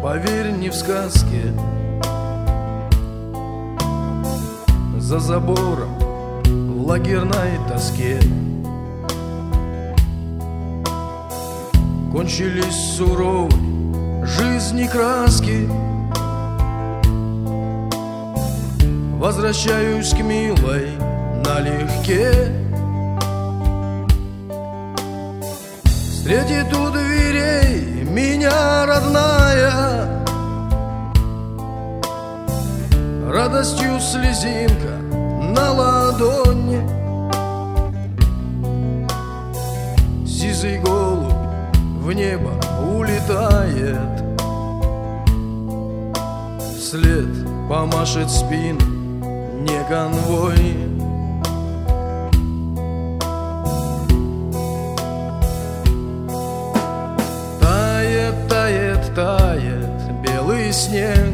поверь, не в сказке. За забором в лагерной тоске кончились суровой жизни краски. Возвращаюсь к милой налегке. Встретит у дверей меня родная, радостью слезинка на ладони. Сизый голубь в небо улетает, вслед помашет спину не конвой. Тает, тает, тает белый снег,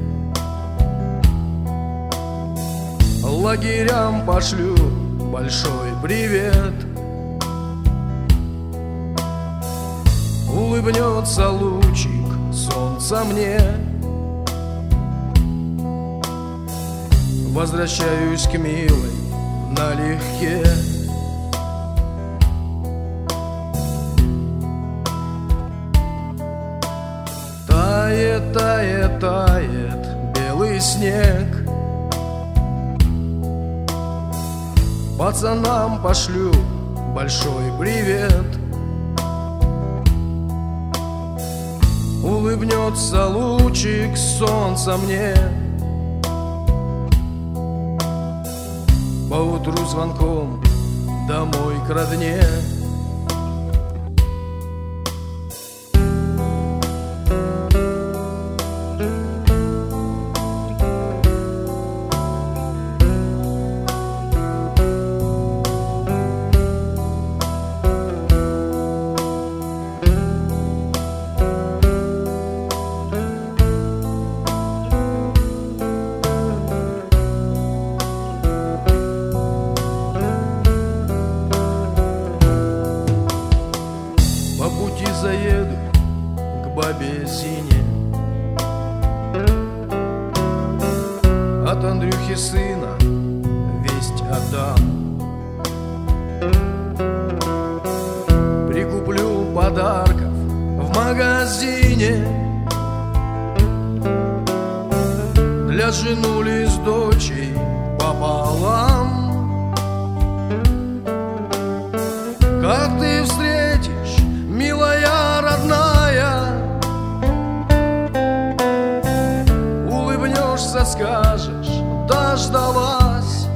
лагерям пошлю большой привет. Улыбнется лучик солнца мне. Возвращаюсь к милой налегке. Тает, тает, тает белый снег, пацанам пошлю большой привет. Улыбнется лучик солнца мне. Поутру звонком домой к родне. По пути заеду к бабе Зине, от Андрюхи сына весть отдам. Прикуплю подарков в магазине для женули с дочей пополам. Как ты встретишь, милая родная, улыбнешься, скажешь, дождалась.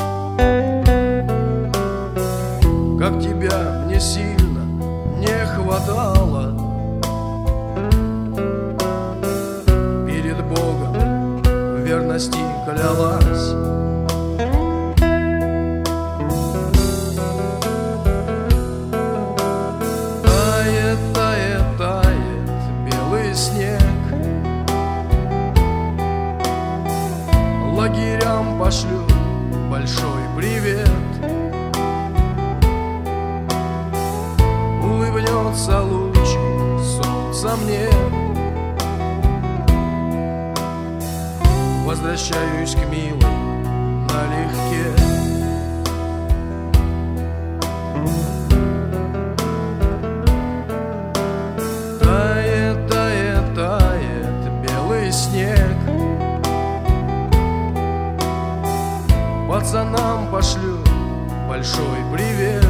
Как тебя мне сильно не хватало, перед Богом в верности клялась. Лагерям пошлю большой привет. Улыбнется лучик солнца мне. Возвращаюсь к милой налегке. Тает, тает, тает белый снег, пацанам пошлю большой привет.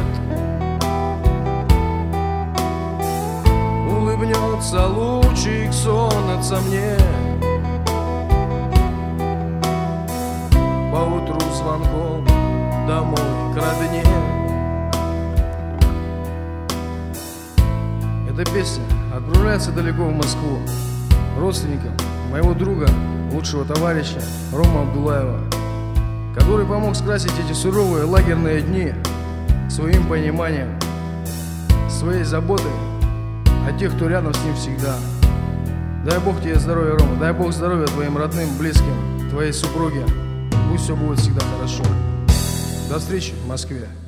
Улыбнется лучик солнца мне. Поутру звонком домой к родне. Эта песня отправляется далеко в Москву родственникам моего друга, лучшего товарища Рома Абдулаева, который помог скрасить эти суровые лагерные дни своим пониманием, своей заботой о тех, кто рядом с ним всегда. Дай Бог тебе здоровья, Рома, дай Бог здоровья твоим родным, близким, твоей супруге. Пусть все будет всегда хорошо. До встречи в Москве.